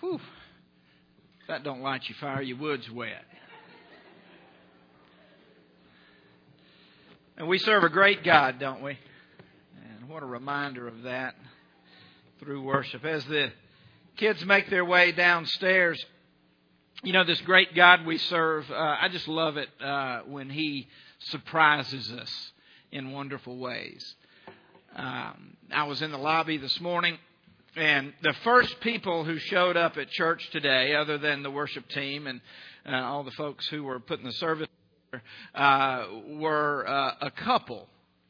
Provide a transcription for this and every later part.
Whew. If that don't light your fire, your wood's wet. And we serve a great God, don't we? And what a reminder of that through worship. As the kids make their way downstairs, you know, this great God we serve, I just love it when He surprises us in wonderful ways. I was in the lobby this morning, and the first people who showed up at church today, other than the worship team and all the folks who were putting the service were a couple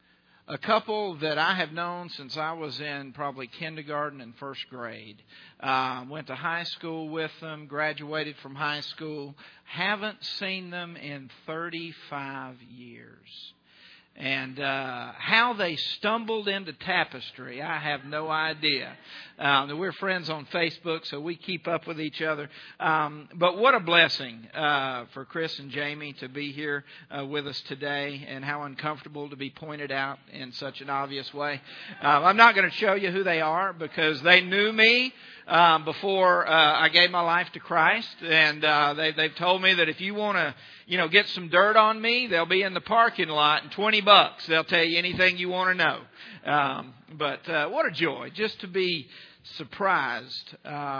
that I have known since I was in probably kindergarten and first grade. Went to high school with them, graduated from high school. Haven't seen them in 35 years. And how they stumbled into Tapestry, I have no idea. We're friends on Facebook, so we keep up with each other. But what a blessing for Chris and Jamie to be here with us today, and how uncomfortable to be pointed out in such an obvious way. I'm not going to show you who they are because they knew me before I gave my life to Christ, and they've told me that if you want to, get some dirt on me, they'll be in the parking lot and $20. They'll tell you anything you want to know. But what a joy just to be surprised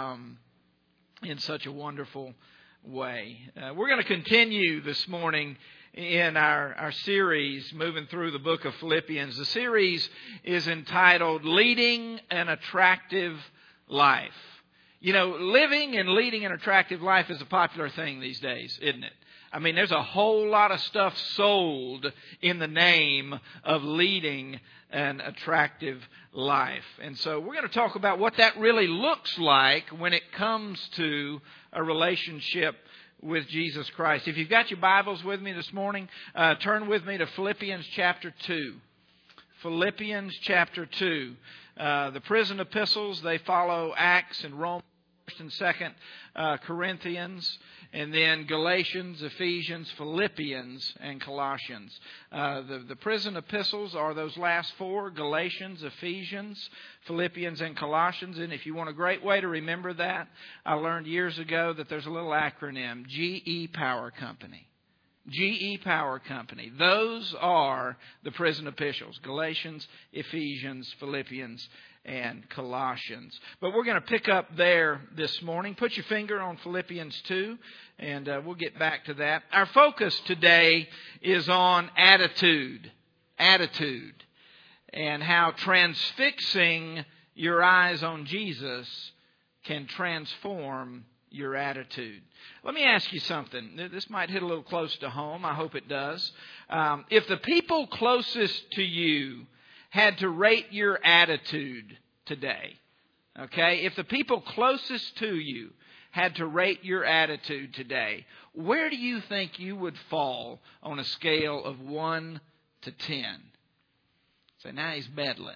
in such a wonderful way. We're going to continue this morning in our series moving through the book of Philippians. The series is entitled Leading an Attractive Life. Living and leading an attractive life is a popular thing these days, isn't it? I mean, there's a whole lot of stuff sold in the name of leading an attractive life. And so we're going to talk about what that really looks like when it comes to a relationship with Jesus Christ. If you've got your Bibles with me this morning, turn with me to Philippians chapter 2. Philippians chapter 2. The prison epistles, they follow Acts and Romans, 1st and 2nd Corinthians, and then Galatians, Ephesians, Philippians, and Colossians. The prison epistles are those last four: Galatians, Ephesians, Philippians, and Colossians. And if you want a great way to remember that, I learned years ago that there's a little acronym, GE Power Company. GE Power Company. Those are the prison epistles: Galatians, Ephesians, Philippians, and Colossians. But we're going to pick up there this morning. Put your finger on Philippians 2, and we'll get back to that. Our focus today is on attitude. Attitude. And how transfixing your eyes on Jesus can transform your attitude. Let me ask you something. This might hit a little close to home. I hope it does. If the people closest to you had to rate your attitude today, okay? If the people closest to you had to rate your attitude today, where do you think you would fall on a scale of 1 to 10? Say, now he's meddling.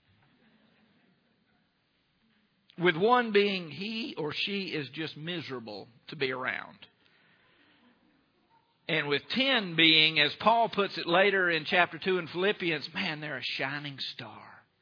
With 1 being he or she is just miserable to be around. And with 10 being, as Paul puts it later in chapter 2 in Philippians, man, they're a shining star.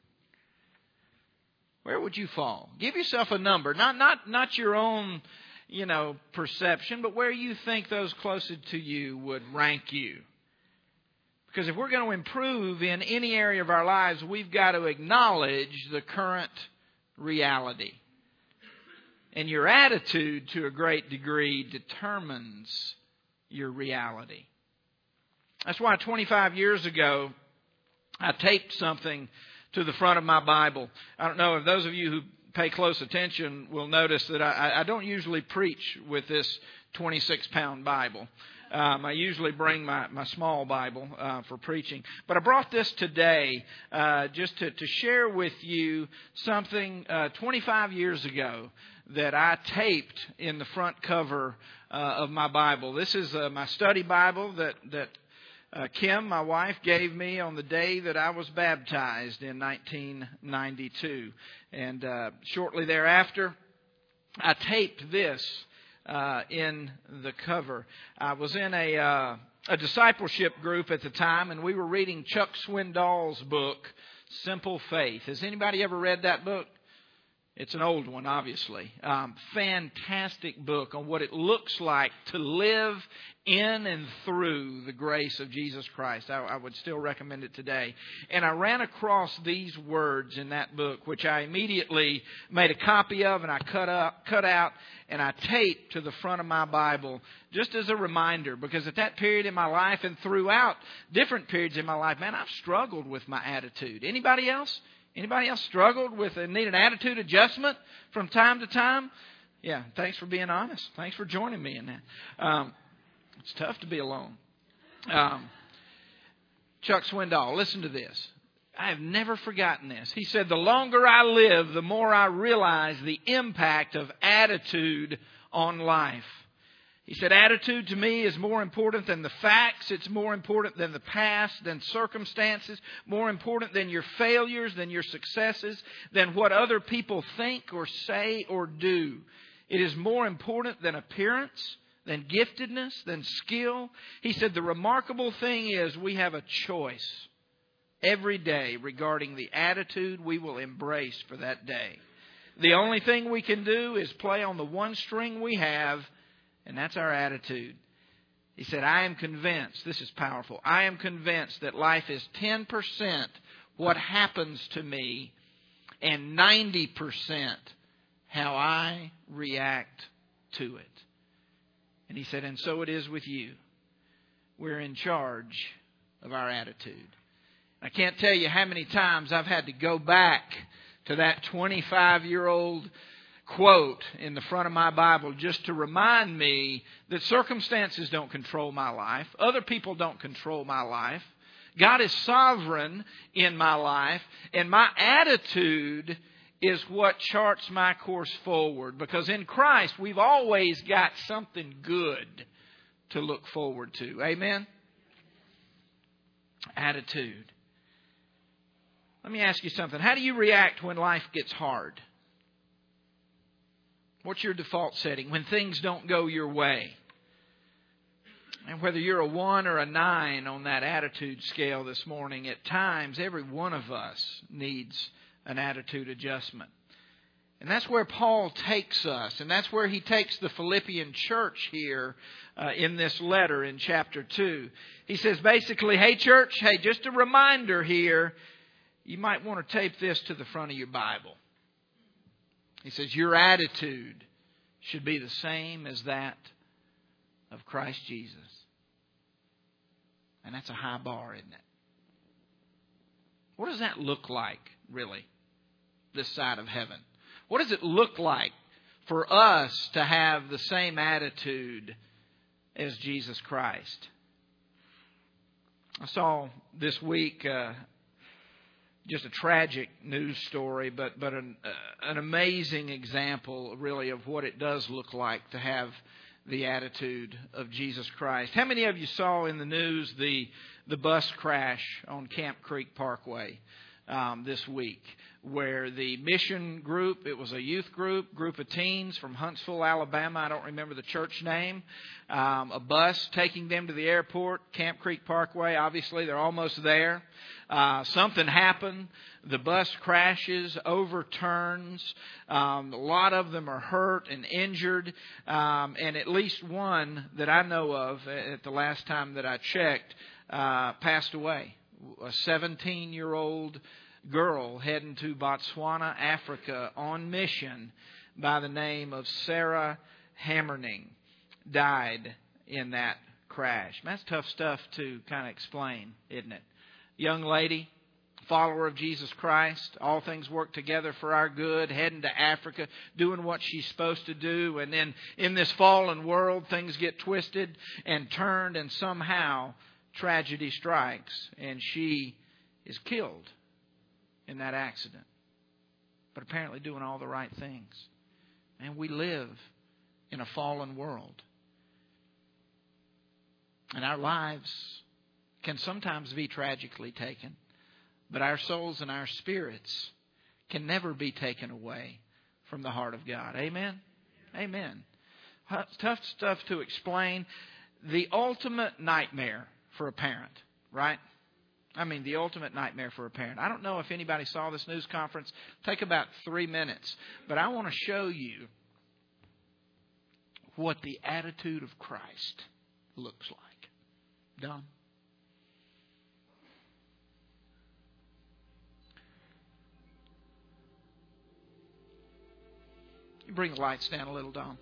Where would you fall? Give yourself a number. Not your own, perception, but where you think those closest to you would rank you. Because if we're going to improve in any area of our lives, we've got to acknowledge the current reality. And your attitude, to a great degree, determines your reality. That's why 25 years ago, I taped something to the front of my Bible. I don't know if those of you who pay close attention will notice that I don't usually preach with this 26-pound Bible. I usually bring my small Bible for preaching. But I brought this today just to share with you something 25 years ago that I taped in the front cover of my Bible. This is my study Bible that Kim, my wife, gave me on the day that I was baptized in 1992. And shortly thereafter, I taped this in the cover. I was in a discipleship group at the time, and we were reading Chuck Swindoll's book, Simple Faith. Has anybody ever read that book? It's an old one, obviously. Fantastic book on what it looks like to live in and through the grace of Jesus Christ. I would still recommend it today. And I ran across these words in that book, which I immediately made a copy of, and I cut out, and I taped to the front of my Bible just as a reminder. Because at that period in my life and throughout different periods in my life, man, I've struggled with my attitude. Anybody else? Anybody else struggled with and need an attitude adjustment from time to time? Yeah, thanks for being honest. Thanks for joining me in that. It's tough to be alone. Chuck Swindoll, listen to this. I have never forgotten this. He said, the longer I live, the more I realize the impact of attitude on life. He said, attitude to me is more important than the facts. It's more important than the past, than circumstances, more important than your failures, than your successes, than what other people think or say or do. It is more important than appearance, than giftedness, than skill. He said, the remarkable thing is we have a choice every day regarding the attitude we will embrace for that day. The only thing we can do is play on the one string we have, and that's our attitude. He said, I am convinced, this is powerful, I am convinced that life is 10% what happens to me and 90% how I react to it. And he said, and so it is with you. We're in charge of our attitude. I can't tell you how many times I've had to go back to that 25-year-old quote in the front of my Bible just to remind me that circumstances don't control my life. Other people don't control my life. God is sovereign in my life, and my attitude is what charts my course forward. Because in Christ, we've always got something good to look forward to. Amen? Attitude. Let me ask you something. How do you react when life gets hard? What's your default setting when things don't go your way? And whether you're a 1 or a 9 on that attitude scale this morning, at times every one of us needs an attitude adjustment. And that's where Paul takes us. And that's where he takes the Philippian church here in this letter in chapter 2. He says basically, hey church, hey, just a reminder here. You might want to tape this to the front of your Bible. He says, your attitude should be the same as that of Christ Jesus. And that's a high bar, isn't it? What does that look like, really, this side of heaven? What does it look like for us to have the same attitude as Jesus Christ? I saw this week just a tragic news story, but an amazing example, really, of what it does look like to have the attitude of Jesus Christ. How many of you saw in the news the bus crash on Camp Creek Parkway this week, where the mission group, it was a youth group of teens from Huntsville, Alabama, I don't remember the church name, a bus taking them to the airport, Camp Creek Parkway, obviously they're almost there. Something happened. The bus crashes, overturns. A lot of them are hurt and injured. And at least one that I know of at the last time that I checked passed away. A 17-year-old girl heading to Botswana, Africa on mission by the name of Sarah Hammerning died in that crash. That's tough stuff to kind of explain, isn't it? Young lady, follower of Jesus Christ, all things work together for our good, heading to Africa, doing what she's supposed to do, and then in this fallen world, things get twisted and turned, and somehow tragedy strikes, and she is killed in that accident. But apparently doing all the right things. And we live in a fallen world. And our lives can sometimes be tragically taken, but our souls and our spirits can never be taken away from the heart of God. Amen? Amen. Tough stuff to explain. The ultimate nightmare for a parent, right? I mean, the ultimate nightmare for a parent. I don't know if anybody saw this news conference. Take about 3 minutes. But I want to show you what the attitude of Christ looks like. Don? You bring the lights down a little, Don.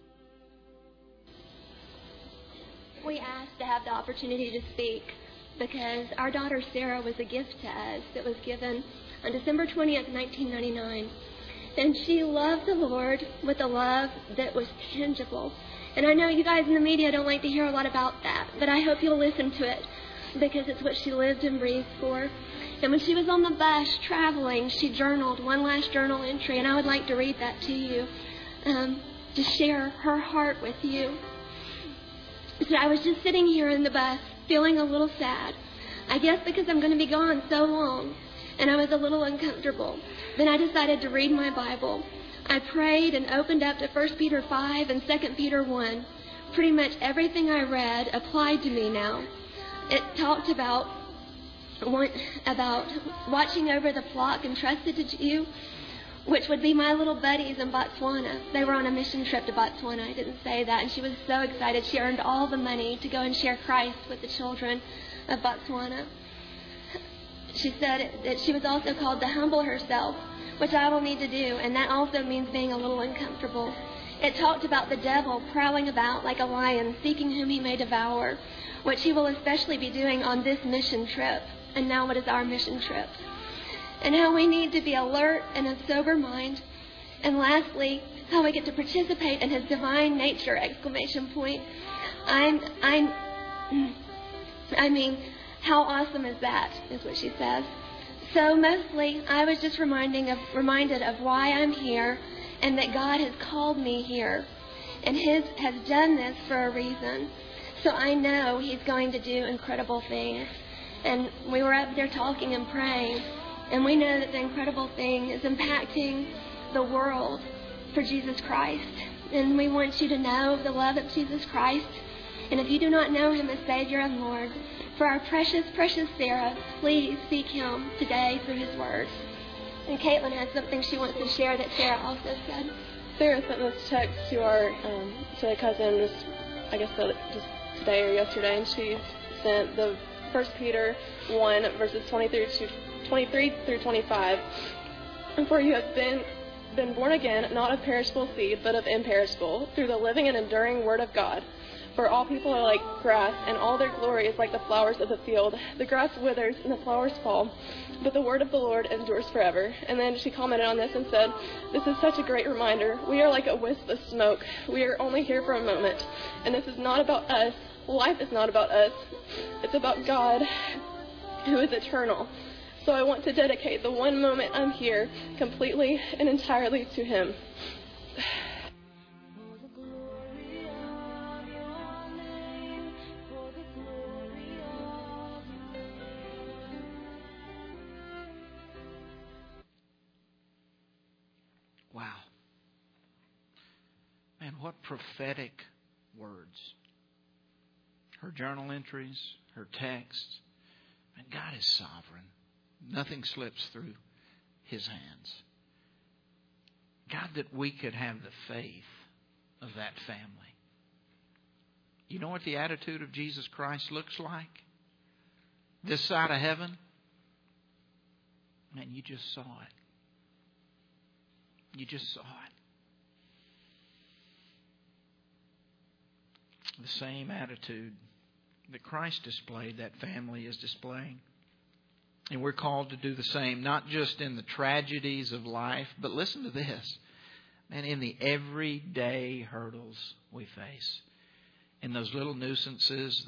We asked to have the opportunity to speak because our daughter Sarah was a gift to us that was given on December 20th, 1999. And she loved the Lord with a love that was tangible. And I know you guys in the media don't like to hear a lot about that, but I hope you'll listen to it because it's what she lived and breathed for. And when she was on the bus traveling, she journaled one last journal entry, and I would like to read that to you to share her heart with you. So I was just sitting here in the bus feeling a little sad. I guess because I'm going to be gone so long, and I was a little uncomfortable. Then I decided to read my Bible. I prayed and opened up to 1 Peter 5 and 2 Peter 1. Pretty much everything I read applied to me now. It talked about watching over the flock entrusted to you, which would be my little buddies in Botswana. They were on a mission trip to Botswana. I didn't say that. And she was so excited. She earned all the money to go and share Christ with the children of Botswana. She said that she was also called to humble herself, which I will need to do. And that also means being a little uncomfortable. It talked about the devil prowling about like a lion, seeking whom he may devour, which he will especially be doing on this mission trip. And now what is our mission trip? And how we need to be alert and of sober mind. And lastly, how we get to participate in his divine nature, ! I mean, how awesome is that, is what she says. So mostly, I was just reminded of why I'm here and that God has called me here. And has done this for a reason. So I know he's going to do incredible things. And we were up there talking and praying. And we know that the incredible thing is impacting the world for Jesus Christ. And we want you to know the love of Jesus Christ. And if you do not know him as Savior and Lord, for our precious, precious Sarah, please seek him today through his word. And Caitlin has something she wants to share that Sarah also said. Sarah sent this text to our to a cousin just today or yesterday, and she sent the 1 Peter 1 verses 23 through 25. And for you have been born again, not of perishable seed, but of imperishable, through the living and enduring word of God. For all people are like grass, and all their glory is like the flowers of the field. The grass withers and the flowers fall, but the word of the Lord endures forever. And then she commented on this and said, this is such a great reminder. We are like a wisp of smoke. We are only here for a moment. And this is not about us. Life is not about us. It's about God, who is eternal. So I want to dedicate the one moment I'm here completely and entirely to him. Wow. Man, what prophetic words. Her journal entries, her texts. And God is sovereign. Nothing slips through his hands. God, that we could have the faith of that family. You know what the attitude of Jesus Christ looks like? This side of heaven? Man, you just saw it. You just saw it. The same attitude that Christ displayed, that family is displaying. And we're called to do the same, not just in the tragedies of life, but listen to this. Man, in the everyday hurdles we face. In those little nuisances,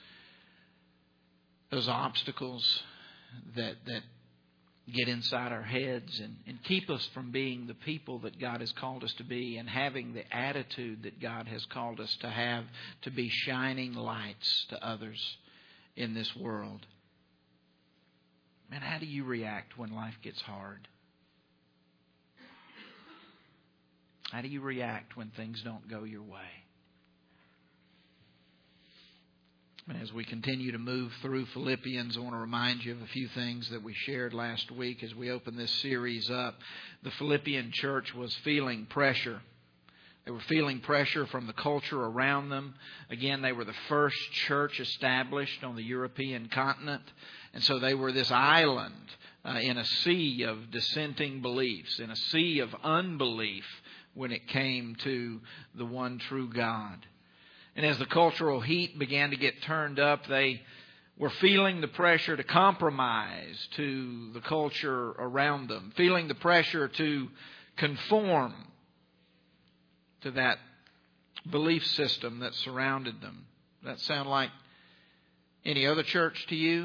those obstacles that get inside our heads and keep us from being the people that God has called us to be and having the attitude that God has called us to have, to be shining lights to others in this world. Man, how do you react when life gets hard? How do you react when things don't go your way? As we continue to move through Philippians, I want to remind you of a few things that we shared last week as we open this series up. The Philippian church was feeling pressure. They were feeling pressure from the culture around them. Again, they were the first church established on the European continent. And so they were this island in a sea of dissenting beliefs, in a sea of unbelief when it came to the one true God. And as the cultural heat began to get turned up, they were feeling the pressure to compromise to the culture around them, feeling the pressure to conform to that belief system that surrounded them. Does that sound like any other church to you?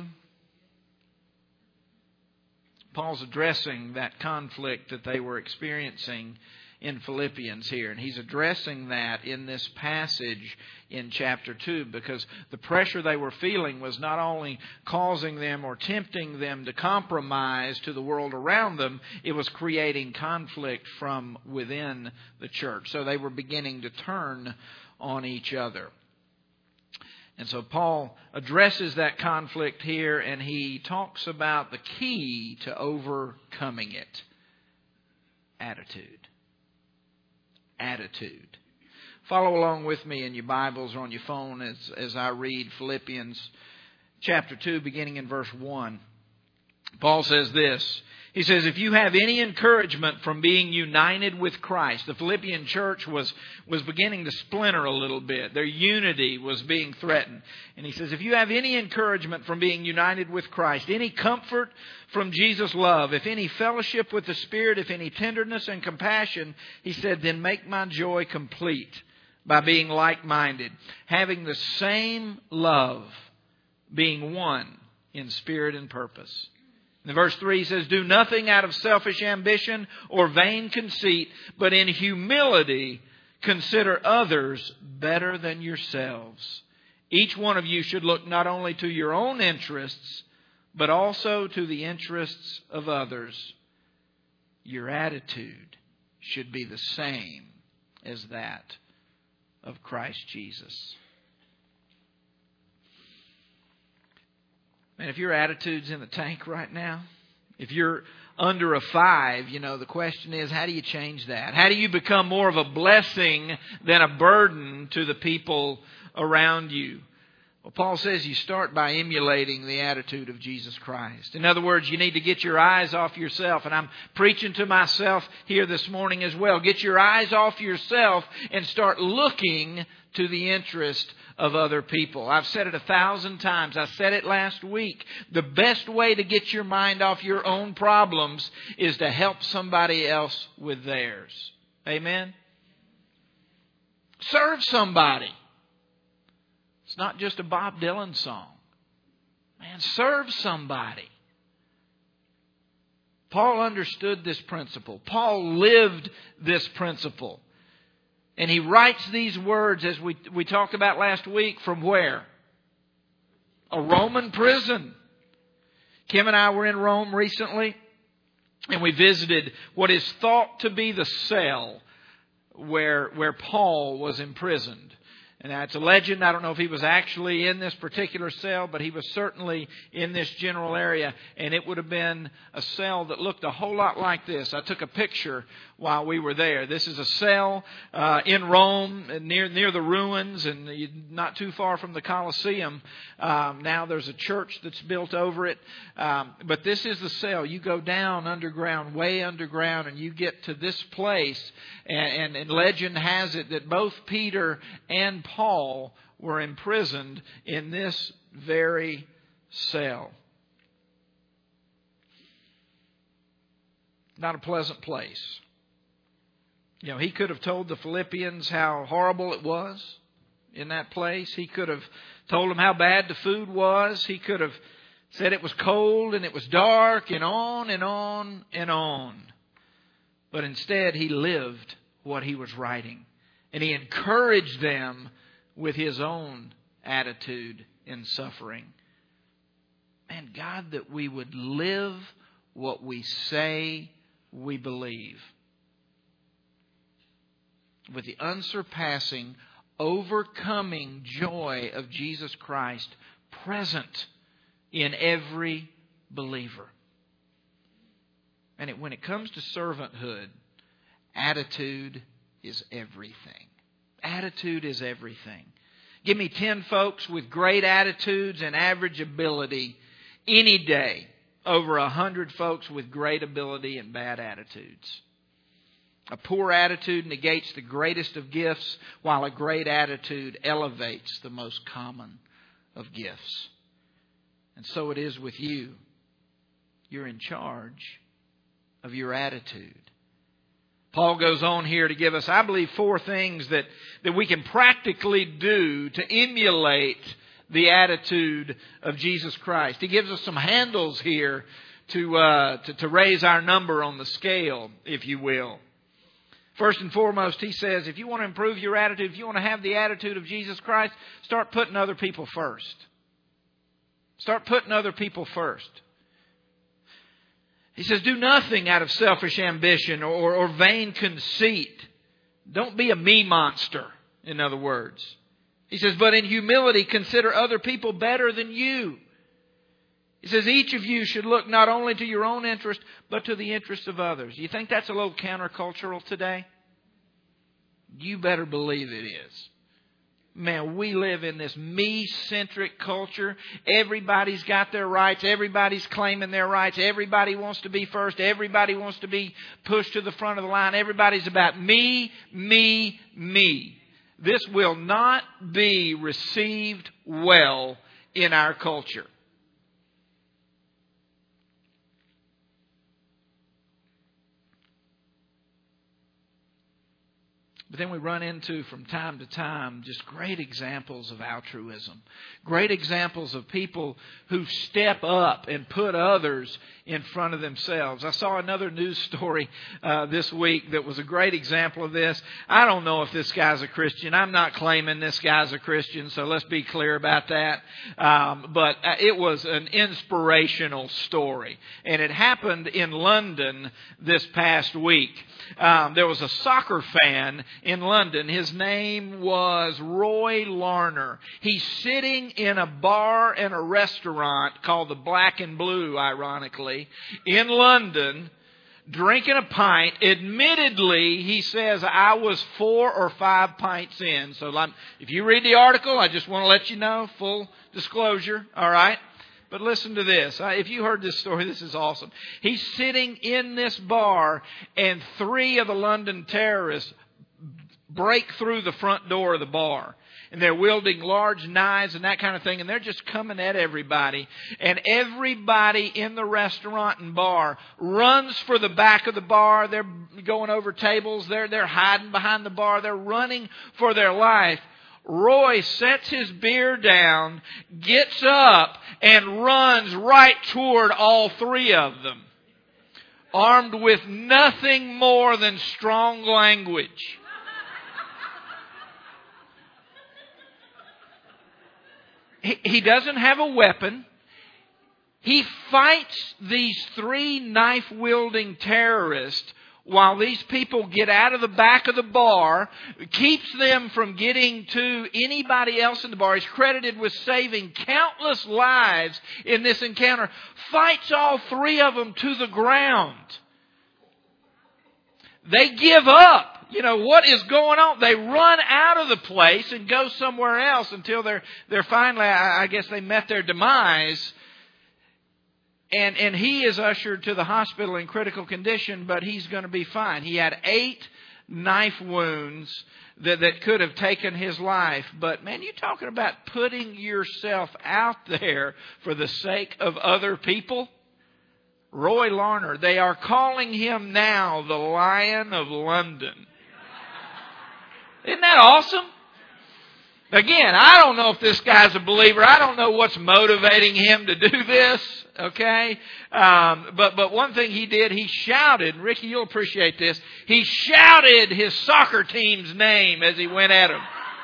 Paul's addressing that conflict that they were experiencing in Philippians here. And he's addressing that in this passage in chapter 2, because the pressure they were feeling was not only causing them or tempting them to compromise to the world around them, it was creating conflict from within the church. So they were beginning to turn on each other. And so Paul addresses that conflict here, and he talks about the key to overcoming it. Attitude. Follow along with me in your Bibles or on your phone as I read Philippians chapter 2, beginning in verse 1. Paul says this. He says, if you have any encouragement from being united with Christ. The Philippian church was beginning to splinter a little bit. Their unity was being threatened. And he says, if you have any encouragement from being united with Christ, any comfort from Jesus' love, if any fellowship with the Spirit, if any tenderness and compassion, he said, then make my joy complete by being like-minded, having the same love, being one in spirit and purpose. In verse 3 he says, do nothing out of selfish ambition or vain conceit, but in humility consider others better than yourselves. Each one of you should look not only to your own interests, but also to the interests of others. Your attitude should be the same as that of Christ Jesus. Man, if your attitude's in the tank right now, if you're under a 5, the question is, how do you change that? How do you become more of a blessing than a burden to the people around you? Well, Paul says you start by emulating the attitude of Jesus Christ. In other words, you need to get your eyes off yourself. And I'm preaching to myself here this morning as well. Get your eyes off yourself and start looking to the interest of other people. I've said it 1,000 times. I said it last week. The best way to get your mind off your own problems is to help somebody else with theirs. Amen? Serve somebody. It's not just a Bob Dylan song. Man, serve somebody. Paul understood this principle. Paul lived this principle. And he writes these words, as we talked about last week, from where? A Roman prison. Kim and I were in Rome recently, and we visited what is thought to be the cell where Paul was imprisoned. And that's a legend. I don't know if he was actually in this particular cell, but he was certainly in this general area. And it would have been a cell that looked a whole lot like this. I took a picture while we were there. This is a cell in Rome, near the ruins, and not too far from the Colosseum. Now there's a church that's built over it. But this is the cell. You go down underground, way underground, and you get to this place. And legend has it that both Peter and Paul were imprisoned in this very cell. Not a pleasant place. He could have told the Philippians how horrible it was in that place. He could have told them how bad the food was. He could have said it was cold and it was dark and on and on and on. But instead, he lived what he was writing. And he encouraged them with his own attitude in suffering. Man, God, that we would live what we say we believe. With the unsurpassing, overcoming joy of Jesus Christ present in every believer. And when it comes to servanthood, attitude is everything. Attitude is everything. Give me 10 folks with great attitudes and average ability any day over 100 folks with great ability and bad attitudes. A poor attitude negates the greatest of gifts, while a great attitude elevates the most common of gifts. And so it is with you. You're in charge of your attitude. Paul goes on here to give us, I believe, 4 things that we can practically do to emulate the attitude of Jesus Christ. He gives us some handles here to raise our number on the scale, if you will. First and foremost, he says, if you want to improve your attitude, if you want to have the attitude of Jesus Christ, start putting other people first. Start putting other people first. He says, do nothing out of selfish ambition or vain conceit. Don't be a me monster, in other words. He says, but in humility, consider other people better than you. He says, each of you should look not only to your own interest, but to the interest of others. You think that's a little countercultural today? You better believe it is. Man, we live in this me-centric culture. Everybody's got their rights. Everybody's claiming their rights. Everybody wants to be first. Everybody wants to be pushed to the front of the line. Everybody's about me, me, me. This will not be received well in our culture. But then we run into, from time to time, just great examples of altruism. Great examples of people who step up and put others in front of themselves. I saw another news story this week that was a great example of this. I don't know if this guy's a Christian. I'm not claiming this guy's a Christian, so let's be clear about that. But it was an inspirational story. And it happened in London this past week. There was a soccer fan in London. His name was Roy Larner. He's sitting in a bar and a restaurant called the Black and Blue, ironically, in London, drinking a pint. Admittedly, he says, I was 4 or 5 pints in. So if you read the article, I just want to let you know, full disclosure, all right? But listen to this. If you heard this story, this is awesome. He's sitting in this bar, and 3 of the London terrorists break through the front door of the bar. And they're wielding large knives and that kind of thing. And they're just coming at everybody. And everybody in the restaurant and bar runs for the back of the bar. They're going over tables. They're hiding behind the bar. They're running for their life. Roy sets his beer down, gets up, and runs right toward all 3 of them, armed with nothing more than strong language. He doesn't have a weapon. He fights these 3 knife-wielding terrorists while these people get out of the back of the bar, keeps them from getting to anybody else in the bar. He's credited with saving countless lives in this encounter. Fights all 3 of them to the ground. They give up. You know, what is going on? They run out of the place and go somewhere else until they're finally, I guess they met their demise. And he is ushered to the hospital in critical condition, but he's going to be fine. He had 8 knife wounds that could have taken his life. But man, you're talking about putting yourself out there for the sake of other people. Roy Larner, they are calling him now the Lion of London. Isn't that awesome? Again, I don't know if this guy's a believer. I don't know what's motivating him to do this. Okay? But one thing he did, he shouted, Ricky, you'll appreciate this. He shouted his soccer team's name as he went at him.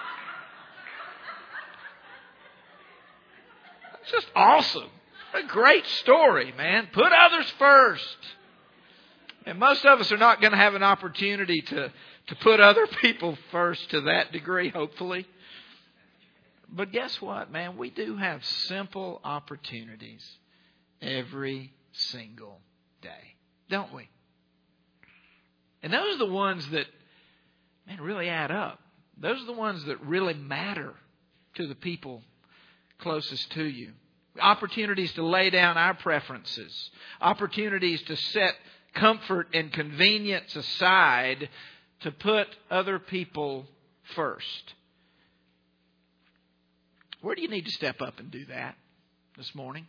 It's just awesome. A great story, man. Put others first. And most of us are not going to have an opportunity to put other people first to that degree, hopefully. But guess what, man? We do have simple opportunities every single day, don't we? And those are the ones that, man, really add up. Those are the ones that really matter to the people closest to you. Opportunities to lay down our preferences. Opportunities to set comfort and convenience aside to put other people first. Where do you need to step up and do that this morning?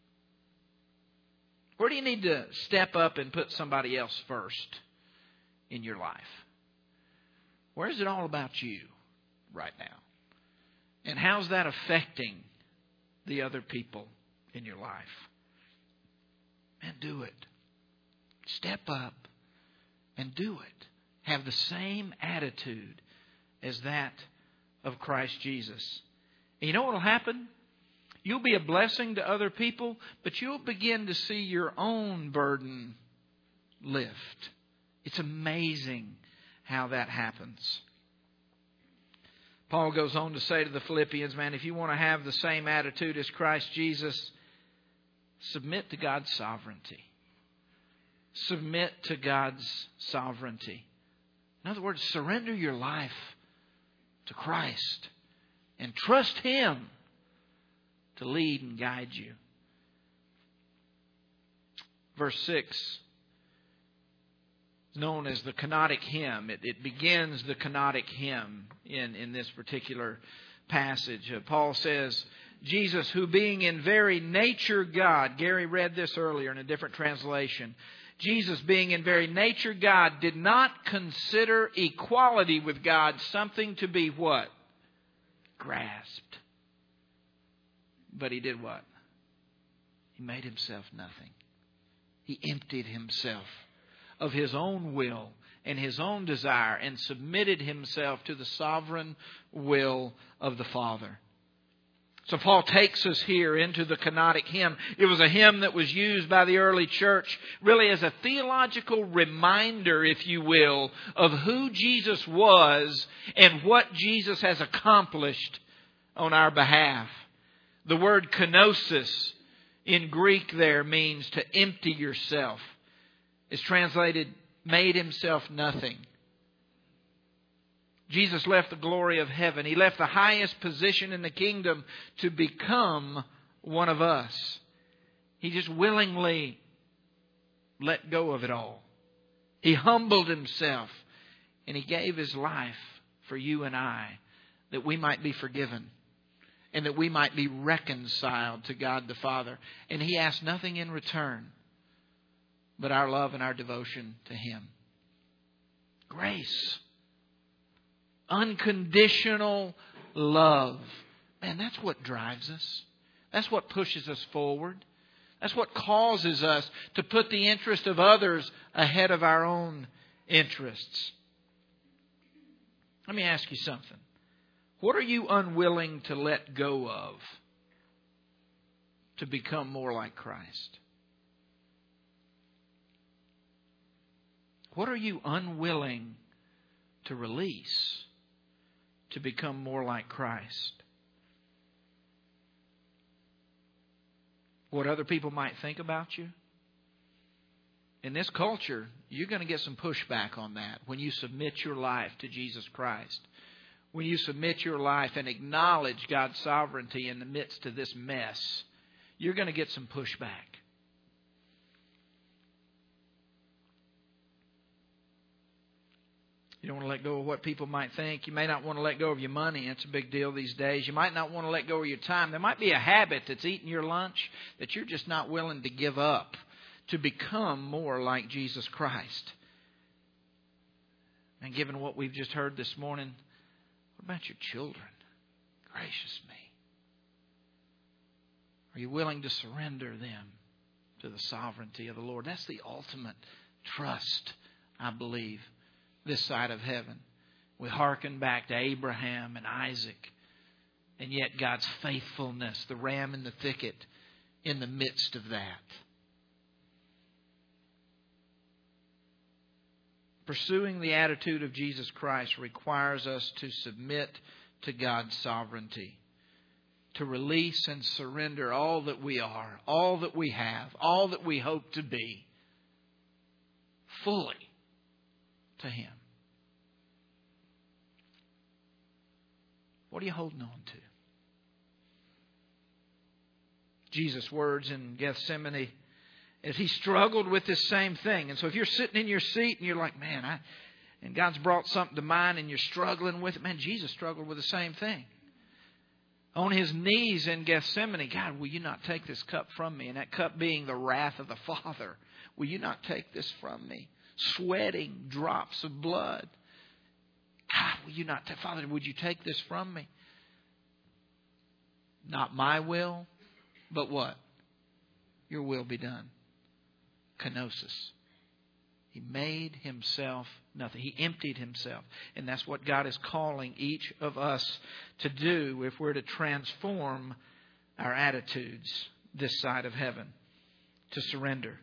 Where do you need to step up and put somebody else first in your life? Where is it all about you right now? And how's that affecting the other people in your life? And do it. Step up and do it. Have the same attitude as that of Christ Jesus. And you know what will happen? You'll be a blessing to other people, but you'll begin to see your own burden lift. It's amazing how that happens. Paul goes on to say to the Philippians, man, if you want to have the same attitude as Christ Jesus, submit to God's sovereignty. Submit to God's sovereignty. In other words, surrender your life to Christ and trust Him to lead and guide you. Verse 6 is known as the kenotic hymn. It begins the kenotic hymn in this particular passage. Paul says, Jesus, who being in very nature God, Gary read this earlier in a different translation. Jesus, being in very nature God, did not consider equality with God something to be what? Grasped. But He did what? He made Himself nothing. He emptied Himself of His own will and His own desire and submitted Himself to the sovereign will of the Father. So Paul takes us here into the kenotic hymn. It was a hymn that was used by the early church really as a theological reminder, if you will, of who Jesus was and what Jesus has accomplished on our behalf. The word kenosis in Greek there means to empty yourself. It's translated, made Himself nothing. Jesus left the glory of heaven. He left the highest position in the kingdom to become one of us. He just willingly let go of it all. He humbled Himself and He gave His life for you and I, that we might be forgiven and that we might be reconciled to God the Father. And He asked nothing in return but our love and our devotion to Him. Grace. Unconditional love. Man, that's what drives us. That's what pushes us forward. That's what causes us to put the interest of others ahead of our own interests. Let me ask you something. What are you unwilling to let go of to become more like Christ? What are you unwilling to release to become more like Christ? What other people might think about you? In this culture, you're going to get some pushback on that when you submit your life to Jesus Christ. When you submit your life and acknowledge God's sovereignty in the midst of this mess, you're going to get some pushback. You don't want to let go of what people might think. You may not want to let go of your money. It's a big deal these days. You might not want to let go of your time. There might be a habit that's eating your lunch that you're just not willing to give up to become more like Jesus Christ. And given what we've just heard this morning, what about your children? Gracious me. Are you willing to surrender them to the sovereignty of the Lord? That's the ultimate trust, I believe, this side of heaven. We hearken back to Abraham and Isaac, and yet God's faithfulness, the ram in the thicket in the midst of that. Pursuing the attitude of Jesus Christ requires us to submit to God's sovereignty, to release and surrender all that we are, all that we have, all that we hope to be, fully to Him. What are you holding on to? Jesus' words in Gethsemane, as He struggled with this same thing. And so if you're sitting in your seat and you're like, man, and God's brought something to mind and you're struggling with it, man, Jesus struggled with the same thing. On His knees in Gethsemane, God, will you not take this cup from me? And that cup being the wrath of the Father. Will you not take this from me? Sweating drops of blood. God, will you not, Father, would you take this from me? Not my will, but what? Your will be done. Kenosis. He made Himself nothing. He emptied Himself. And that's what God is calling each of us to do if we're to transform our attitudes this side of heaven. To surrender.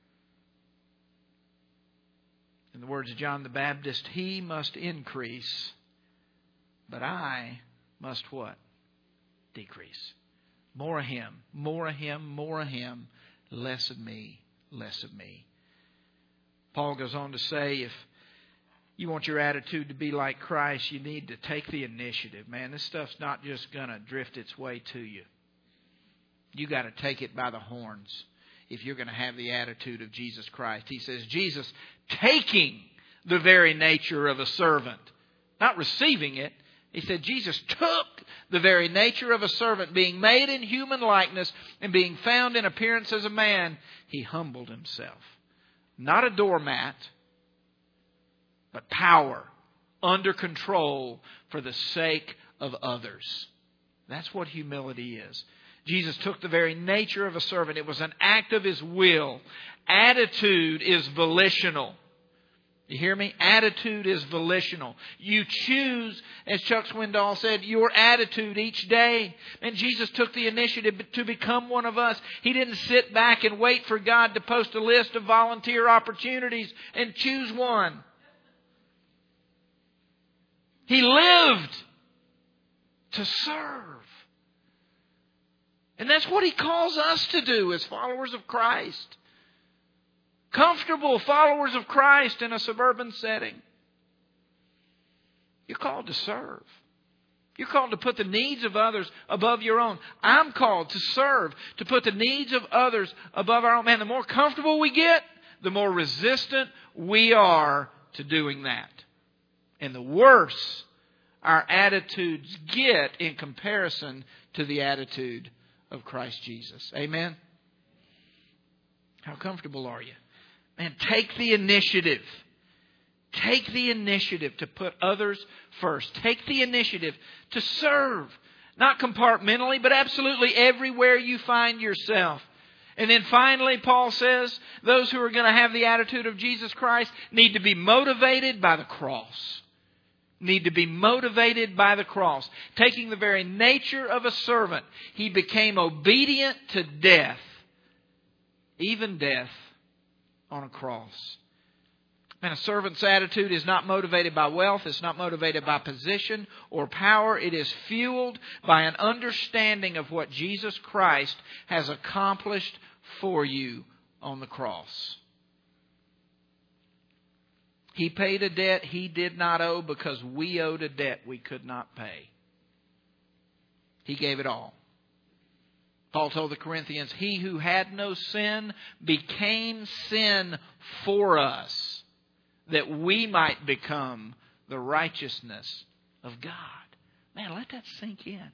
In the words of John the Baptist, He must increase, but I must what? Decrease. More of Him, more of Him, more of Him, less of me, less of me. Paul goes on to say, if you want your attitude to be like Christ, you need to take the initiative. Man, this stuff's not just going to drift its way to you. You got to take it by the horns if you're going to have the attitude of Jesus Christ. He says, Jesus taking the very nature of a servant, not receiving it. He said, Jesus took the very nature of a servant, being made in human likeness and being found in appearance as a man. He humbled Himself. Not a doormat, but power, under control for the sake of others. That's what humility is. Jesus took the very nature of a servant. It was an act of His will. Attitude is volitional. You hear me? Attitude is volitional. You choose, as Chuck Swindoll said, your attitude each day. And Jesus took the initiative to become one of us. He didn't sit back and wait for God to post a list of volunteer opportunities and choose one. He lived to serve. And that's what He calls us to do as followers of Christ. Comfortable followers of Christ in a suburban setting. You're called to serve. You're called to put the needs of others above your own. I'm called to serve, to put the needs of others above our own. Man, the more comfortable we get, the more resistant we are to doing that. And the worse our attitudes get in comparison to the attitude of Christ Jesus. Amen? How comfortable are you? Man, take the initiative. Take the initiative to put others first. Take the initiative to serve. Not compartmentally, but absolutely everywhere you find yourself. And then finally, Paul says, those who are going to have the attitude of Jesus Christ need to be motivated by the cross. Need to be motivated by the cross. Taking the very nature of a servant, He became obedient to death. Even death on a cross. And a servant's attitude is not motivated by wealth. It's not motivated by position or power. It is fueled by an understanding of what Jesus Christ has accomplished for you on the cross. He paid a debt He did not owe because we owed a debt we could not pay. He gave it all. Paul told the Corinthians, He who had no sin became sin for us, that we might become the righteousness of God. Man, let that sink in.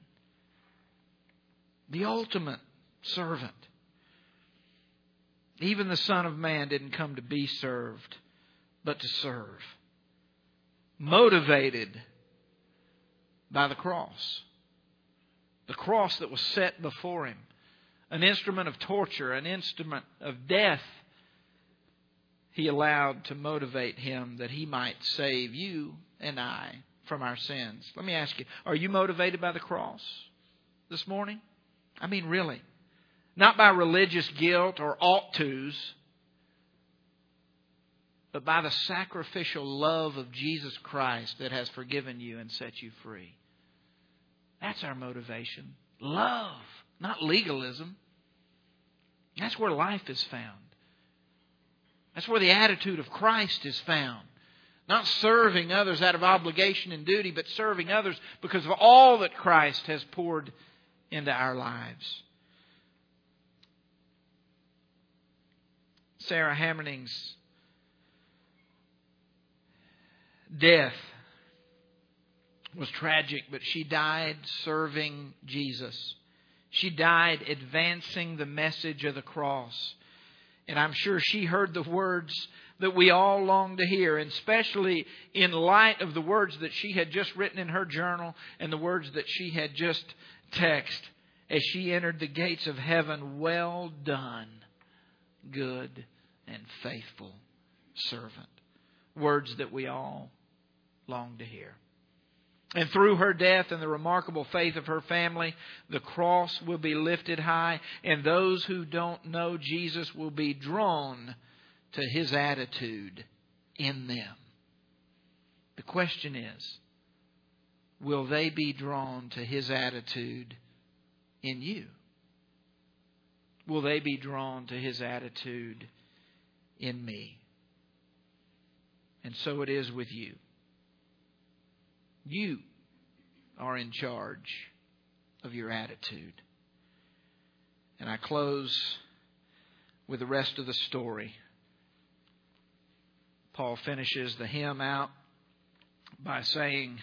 The ultimate servant. Even the Son of Man didn't come to be served, but to serve. Motivated by the cross. The cross that was set before Him. An instrument of torture, an instrument of death. He allowed to motivate Him that He might save you and I from our sins. Let me ask you, are you motivated by the cross this morning? I mean, really. Not by religious guilt or ought-tos. but by the sacrificial love of Jesus Christ that has forgiven you and set you free. That's our motivation. Love, not legalism. That's where life is found. That's where the attitude of Christ is found. Not serving others out of obligation and duty, but serving others because of all that Christ has poured into our lives. Sarah Hammerning's death was tragic, but she died serving Jesus. She died advancing the message of the cross. And I'm sure she heard the words that we all long to hear, and especially in light of the words that she had just written in her journal and the words that she had just texted as she entered the gates of heaven. Well done, good and faithful servant. Words that we all long to hear. And through her death and the remarkable faith of her family, the cross will be lifted high, and those who don't know Jesus will be drawn to His attitude in them. The question is, will they be drawn to His attitude in you? Will they be drawn to His attitude in me? And so it is with you. You are in charge of your attitude. And I close with the rest of the story. Paul finishes the hymn out by saying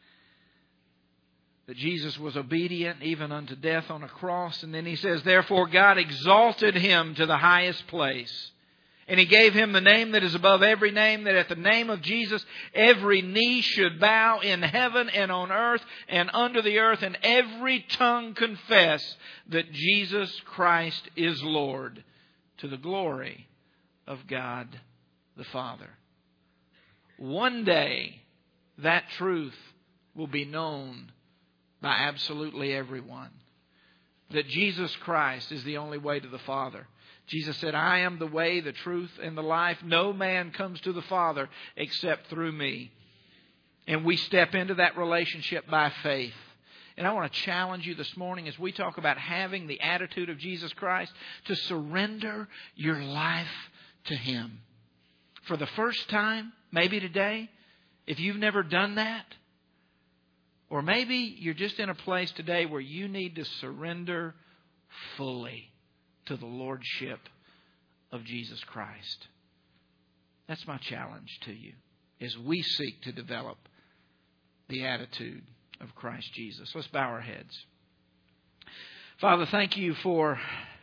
that Jesus was obedient even unto death on a cross. And then he says, therefore God exalted Him to the highest place. And He gave Him the name that is above every name, that at the name of Jesus every knee should bow in heaven and on earth and under the earth, and every tongue confess that Jesus Christ is Lord, to the glory of God the Father. One day that truth will be known by absolutely everyone, that Jesus Christ is the only way to the Father. Jesus said, I am the way, the truth, and the life. No man comes to the Father except through me. And we step into that relationship by faith. And I want to challenge you this morning as we talk about having the attitude of Jesus Christ, to surrender your life to Him. For the first time, maybe today, if you've never done that, or maybe you're just in a place today where you need to surrender fully to the Lordship of Jesus Christ. That's my challenge to you as we seek to develop the attitude of Christ Jesus. Let's bow our heads. Father, thank You for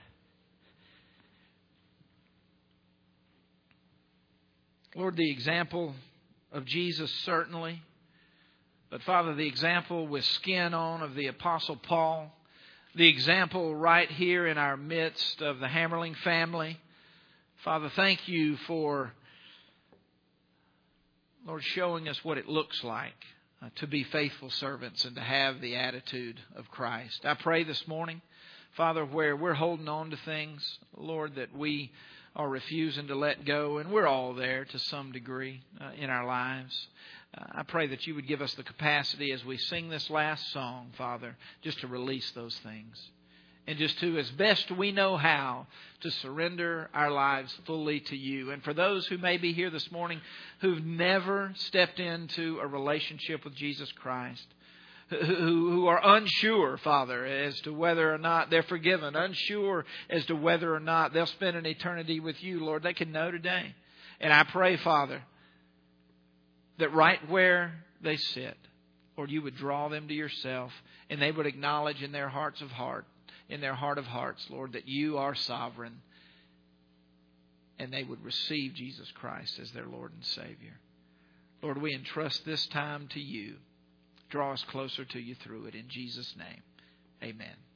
Lord, the example of Jesus certainly, but Father, the example with skin on of the Apostle Paul, the example right here in our midst of the Hammerling family. Father, thank You for, Lord, showing us what it looks like to be faithful servants and to have the attitude of Christ. I pray this morning, Father, where we're holding on to things, Lord, that we are refusing to let go, and we're all there to some degree in our lives. I pray that You would give us the capacity as we sing this last song, Father, just to release those things. And just to, as best we know how, to surrender our lives fully to You. And for those who may be here this morning who've never stepped into a relationship with Jesus Christ, who are unsure, Father, as to whether or not they're forgiven, unsure as to whether or not they'll spend an eternity with You, Lord, they can know today. And I pray, Father, that right where they sit, Lord, You would draw them to Yourself, and they would acknowledge in their heart of hearts, Lord, that You are sovereign, and they would receive Jesus Christ as their Lord and Savior. Lord, we entrust this time to You. Draw us closer to You through it. In Jesus' name, amen.